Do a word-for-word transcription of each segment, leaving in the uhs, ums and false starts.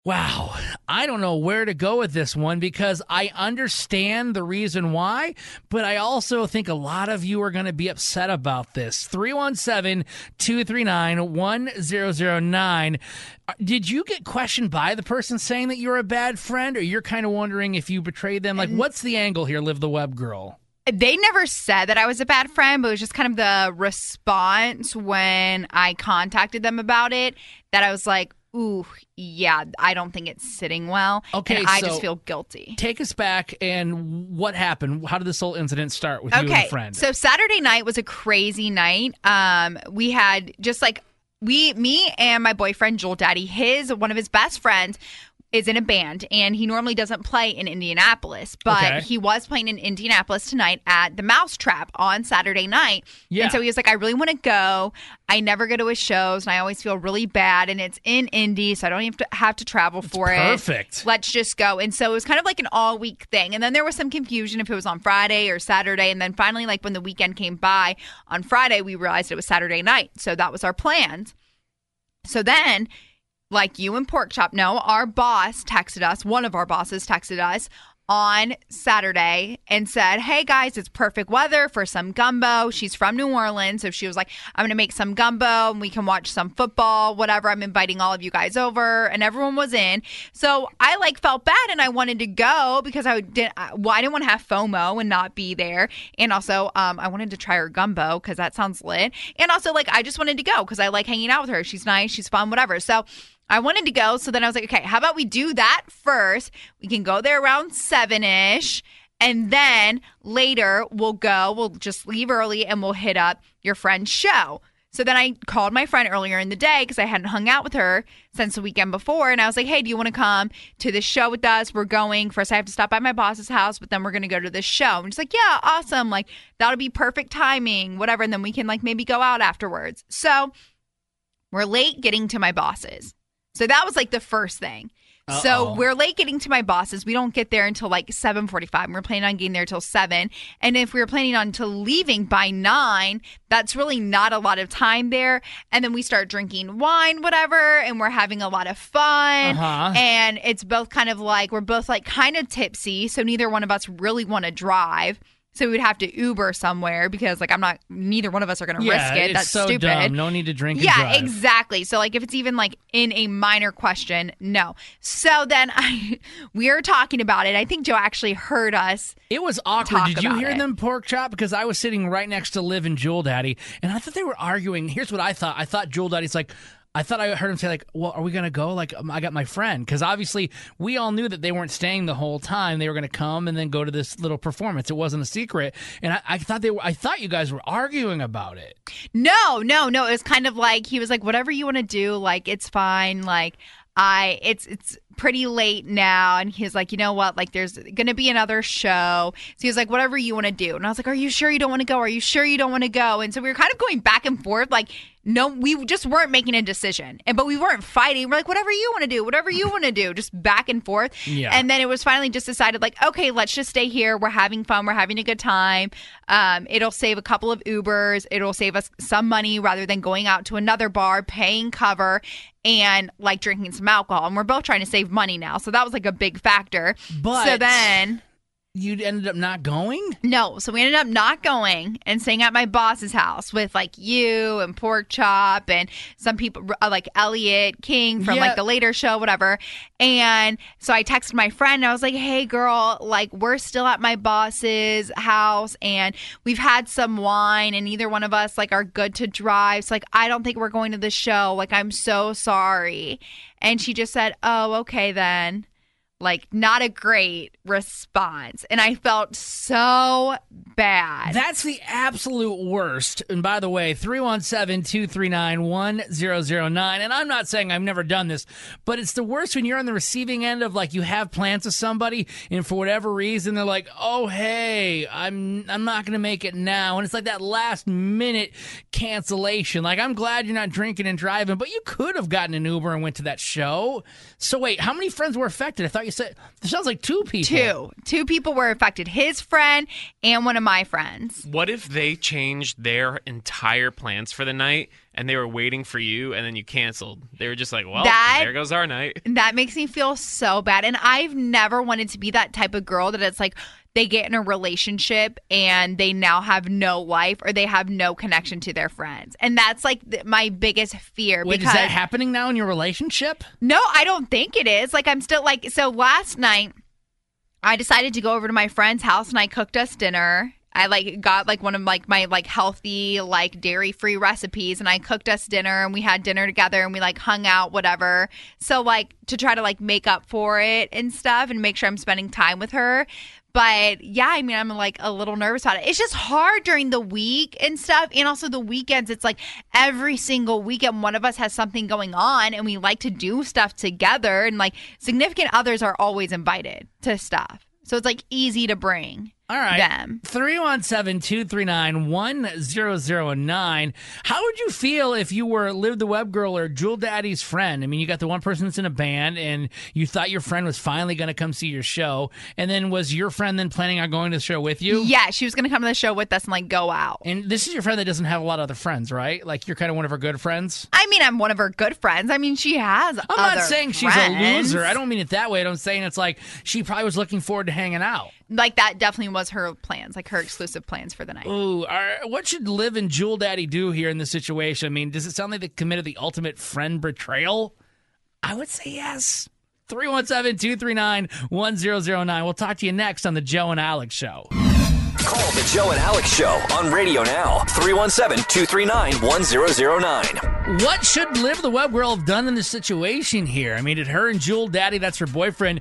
Wow, I don't know where to go with this one because I understand the reason why, but I also think a lot of you are going to be upset about this. three one seven, two three nine, one zero zero nine. Did you get questioned by the person saying that you're a bad friend, or you're kind of wondering if you betrayed them? Like, what's the angle here, Liv the Web Girl? They never said that I was a bad friend, but it was just kind of the response when I contacted them about it that I was like, ooh, yeah, I don't think it's sitting well. Okay, and I so just feel guilty. Take us back, and what happened? How did this whole incident start with you and Okay, a friend? so Saturday night was a crazy night. Um, we had just like, we, me and my boyfriend, Joel Daddy, his, one of his best friends, is in a band, and he normally doesn't play in Indianapolis, but Okay. he was playing in Indianapolis tonight at the Mousetrap on Saturday night. Yeah. And so he was like, I really want to go. I never go to his shows, and I always feel really bad, and it's in Indy, so I don't even have to, have to travel for it. Perfect. Let's just go. And so it was kind of like an all-week thing, and then there was some confusion if it was on Friday or Saturday, and then finally, like when the weekend came by on Friday, we realized it was Saturday night, so that was our plans. So then, like you and Pork Chop know, our boss texted us, one of our bosses texted us on Saturday and said, hey guys, it's perfect weather for some gumbo. She's from New Orleans, so she was like, I'm going to make some gumbo and we can watch some football, whatever. I'm inviting all of you guys over, and everyone was in. So I like felt bad and I wanted to go because I didn't, well, I didn't want to have FOMO and not be there. And also um, I wanted to try her gumbo because that sounds lit. And also like, I just wanted to go because I like hanging out with her. She's nice. She's fun, whatever. So I wanted to go, so then I was like, okay, how about we do that first? We can go there around seven-ish, and then later we'll go, we'll just leave early, and we'll hit up your friend's show. So then I called my friend earlier in the day because I hadn't hung out with her since the weekend before, and I was like, hey, do you want to come to this show with us? We're going. First, I have to stop by my boss's house, but then we're going to go to this show. And she's like, yeah, awesome. Like, that'll be perfect timing, whatever, and then we can, like, maybe go out afterwards. So we're late getting to my boss's. So that was like the first thing. Uh-oh. So we're late getting to my boss's. We don't get there until like seven forty-five. And we're planning on getting there till seven. And if we were planning on to leaving by nine, that's really not a lot of time there. And then we start drinking wine, whatever, and we're having a lot of fun. Uh-huh. And it's both kind of like, we're both like kind of tipsy. So neither one of us really want to drive. So we would have to Uber somewhere because, like, I'm not, neither one of us are going to yeah, risk it. It's That's so stupid. Dumb. No need to drink and yeah, drive. exactly. So, like, if it's even, like, in a minor question, no. So then I, we were talking about it. I think Joe actually heard us. It was awkward. Talk Did you about hear it. them, Pork Chop? Because I was sitting right next to Liv and Jewel Daddy, and I thought they were arguing. Here's what I thought. I thought Jewel Daddy's like, I thought I heard him say, like, well, are we going to go? Like, um, I got my friend. Because obviously, we all knew that they weren't staying the whole time. They were going to come and then go to this little performance. It wasn't a secret. And I, I thought they were, I thought you guys were arguing about it. No, no, no. It was kind of like, he was like, whatever you want to do, like, it's fine. Like, I, it's, it's pretty late now. And he's like, you know what? Like, there's going to be another show. So he was like, whatever you want to do. And I was like, are you sure you don't want to go? Are you sure you don't want to go? And so we were kind of going back and forth, like, no, we just weren't making a decision. And but we weren't fighting. We're like, whatever you want to do, whatever you want to do, just back and forth. Yeah. And then it was finally just decided, like, okay, let's just stay here. We're having fun. We're having a good time. Um, it'll save a couple of Ubers. It'll save us some money rather than going out to another bar, paying cover, and like drinking some alcohol. And we're both trying to save money now. So that was like a big factor. But so then you ended up not going? No. So we ended up not going and staying at my boss's house with like you and Pork Chop and some people uh, like Elliot King from Yeah. like the later show, whatever. And so I texted my friend and I was like, hey girl, like we're still at my boss's house and we've had some wine and neither one of us like are good to drive. So like, I don't think we're going to the show. Like, I'm so sorry. And she just said, oh, okay then. Like, not a great response. And I felt so bad. That's the absolute worst. And by the way, three one seven, two three nine, one zero zero nine. And I'm not saying I've never done this, but it's the worst when you're on the receiving end of, like, you have plans with somebody, and for whatever reason, they're like, oh, hey, I'm I'm not going to make it now. And it's like that last minute cancellation. Like, I'm glad you're not drinking and driving, but you could have gotten an Uber and went to that show. So wait, how many friends were affected? I thought you said, it sounds like two people. Two. Two people were affected. His friend and one of my friends. What if they changed their entire plans for the night and they were waiting for you, and then you canceled. They were just like, well, That- there goes our night. That makes me feel so bad. And I've never wanted to be that type of girl that it's like they get in a relationship and they now have no life or they have no connection to their friends. And that's like th- my biggest fear. Wait, because is that happening now in your relationship? No, I don't think it is. Like I'm still like, so last night I decided to go over to my friend's house and I cooked us dinner. I like got like one of like my like healthy like dairy free recipes and I cooked us dinner and we had dinner together and we like hung out, whatever. So like to try to like make up for it and stuff and make sure I'm spending time with her. But yeah, I mean, I'm like a little nervous about it. It's just hard during the week and stuff. And also the weekends, it's like every single weekend, one of us has something going on and we like to do stuff together. And like significant others are always invited to stuff. So it's like easy to bring. All right. Them. three one seven, two three nine, one zero zero nine. How would you feel if you were Liv the Web Girl or Jewel Daddy's friend? I mean, you got the one person that's in a band and you thought your friend was finally going to come see your show. And then was your friend then planning on going to the show with you? Yeah, she was going to come to the show with us and like go out. And this is your friend that doesn't have a lot of other friends, right? Like you're kind of one of her good friends? I mean, I'm one of her good friends. I mean, she has I'm other not saying she's friends. a loser. I don't mean it that way. I'm saying it's like she probably was looking forward to hanging out. Like that definitely was her plans, like her exclusive plans for the night. Ooh, are, what should Liv and Jewel Daddy do here in this situation? I mean, does it sound like they committed the ultimate friend betrayal? I would say yes. three one seven, two three nine, one zero zero nine. We'll talk to you next on the Joe and Alex Show. Call the Joe and Alex Show on radio now. three one seven, two three nine, one zero zero nine. What should Liv the Web Girl have done in this situation here? I mean, did her and Jewel Daddy, that's her boyfriend,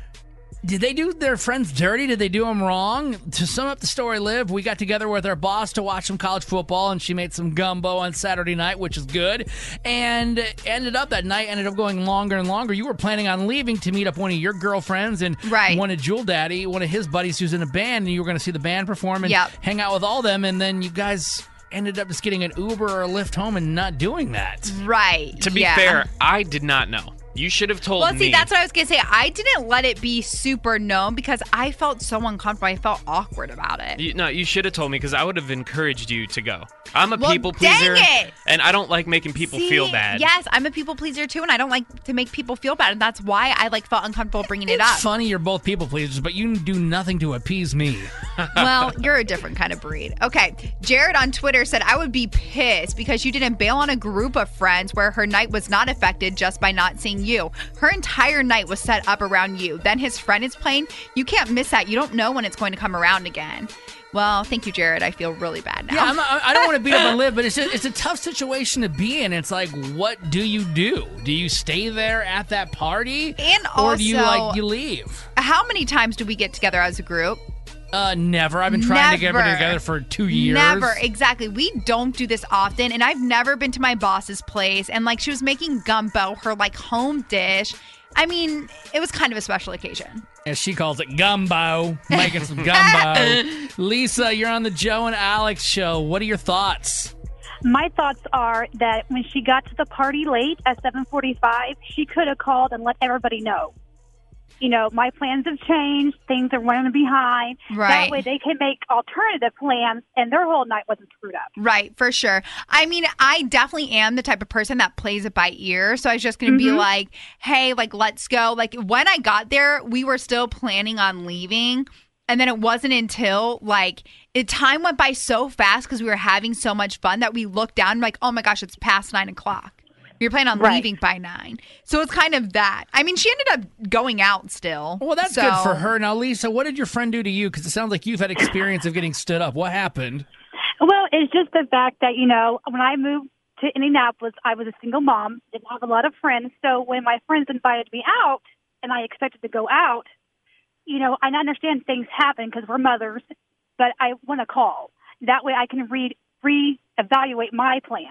did they do their friends dirty? Did they do them wrong? To sum up the story, Liv, we got together with our boss to watch some college football, and she made some gumbo on Saturday night, which is good. And ended up that night, ended up going longer and longer. You were planning on leaving to meet up one of your girlfriends and Right. one of Jewel Daddy, one of his buddies who's in a band, and you were going to see the band perform and Yep. hang out with all them, and then you guys ended up just getting an Uber or a Lyft home and not doing that. Right. To be yeah. fair, I did not know. You should have told Well, me. see, that's what I was going to say. I didn't let it be super known because I felt so uncomfortable. I felt awkward about it. You, no, you should have told me because I would have encouraged you to go. I'm a Well, people dang pleaser, it! and I don't like making people See, feel bad. Yes, I'm a people pleaser too, and I don't like to make people feel bad, and that's why I like felt uncomfortable bringing it It's up. funny you're both people pleasers, but you do nothing to appease me. Well, you're a different kind of breed. Okay, Jared on Twitter said, I would be pissed because you didn't bail on a group of friends where her night was not affected just by not seeing you. Her entire night was set up around you. Then his friend is playing. You can't miss that. You don't know when it's going to come around again. Well, thank you, Jared. I feel really bad now. Yeah, I'm not, I don't want to beat up on Liv, but it's just, it's a tough situation to be in. It's like, what do you do? Do you stay there at that party, And or do you also- like you leave? How many times do we get together as a group? Uh, never. I've been trying to get Never. everybody together for two years. Never, exactly. We don't do this often, and I've never been to my boss's place. And like, she was making gumbo, her like home dish. I mean, it was kind of a special occasion. As she calls it, gumbo. Making some gumbo. Lisa, you're on the Joe and Alex Show. What are your thoughts? My thoughts are that when she got to the party late at seven forty-five, she could have called and let everybody know. You know, my plans have changed. Things are running behind. Right. That way they can make alternative plans, and their whole night wasn't screwed up. Right, for sure. I mean, I definitely am the type of person that plays it by ear. So I was just going to be like, hey, like, let's go. Like, when I got there, we were still planning on leaving. And then it wasn't until, like, the time went by so fast because we were having so much fun that we looked down and like, oh, my gosh, it's past nine o'clock. We were planning on Right. leaving by nine. So it's kind of that. I mean, she ended up going out still. Well, that's So- good for her. Now, Lisa, what did your friend do to you? Because it sounds like you've had experience of getting stood up. What happened? Well, it's just the fact that, you know, when I moved to Indianapolis, I was a single mom, didn't have a lot of friends. So when my friends invited me out and I expected to go out, you know, I understand things happen because we're mothers, but I want to call. That way I can re reevaluate my plans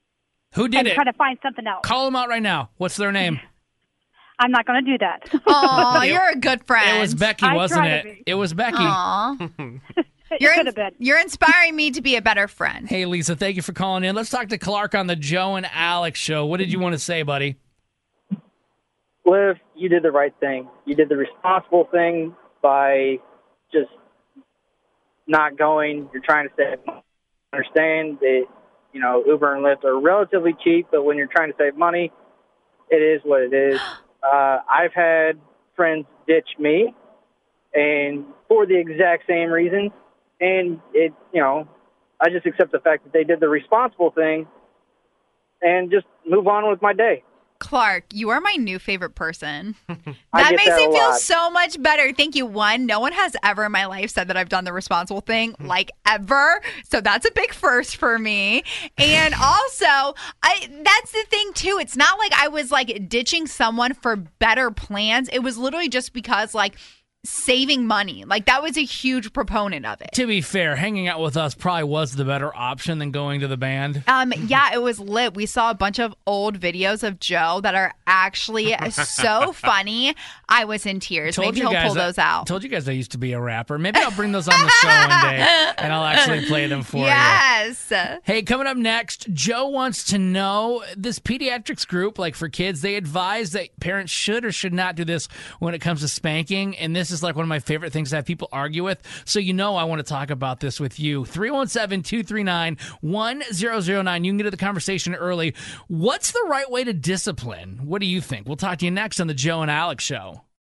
Who did and it? try to find something else. Call them out right now. What's their name? I'm not going to do that. Aw, you're a good friend. It was Becky, I wasn't try to it? be. It was Becky. Aw. It You're, could in- have been. you're inspiring me to be a better friend. Hey, Lisa, thank you for calling in. Let's talk to Clark on the Joe and Alex Show. What did you want to say, buddy? Liv, you did the right thing. You did the responsible thing by just not going. You're trying to say, understand that you know, Uber and Lyft are relatively cheap, but when you're trying to save money, it is what it is. Uh, I've had friends ditch me, and for the exact same reasons, and it, you know, I just accept the fact that they did the responsible thing and just move on with my day. Clark, you are my new favorite person. I That get makes that me a feel lot. so much better. Thank you. One, no one has ever in my life said that I've done the responsible thing, like ever. So that's a big first for me. And also, I that's the thing too. It's not like I was like ditching someone for better plans. It was literally just because like saving money. Like that was a huge proponent of it. To be fair, hanging out with us probably was the better option than going to the band. Um, yeah, it was lit. We saw a bunch of old videos of Joe that are actually so funny. I was in tears. Told Maybe you he'll guys pull that- those out. Told you guys I used to be a rapper. Maybe I'll bring those on the show one day, and I'll actually play them for you. Yes. Hey, coming up next, Joe wants to know, this pediatrics group, like for kids, they advise that parents should or should not do this when it comes to spanking. And this is like one of my favorite things to have people argue with. So you know I want to talk about this with you. three one seven, two three nine, one zero zero nine. You can get to the conversation early. What's the right way to discipline? What do you think? We'll talk to you next on the Joe and Alex Show.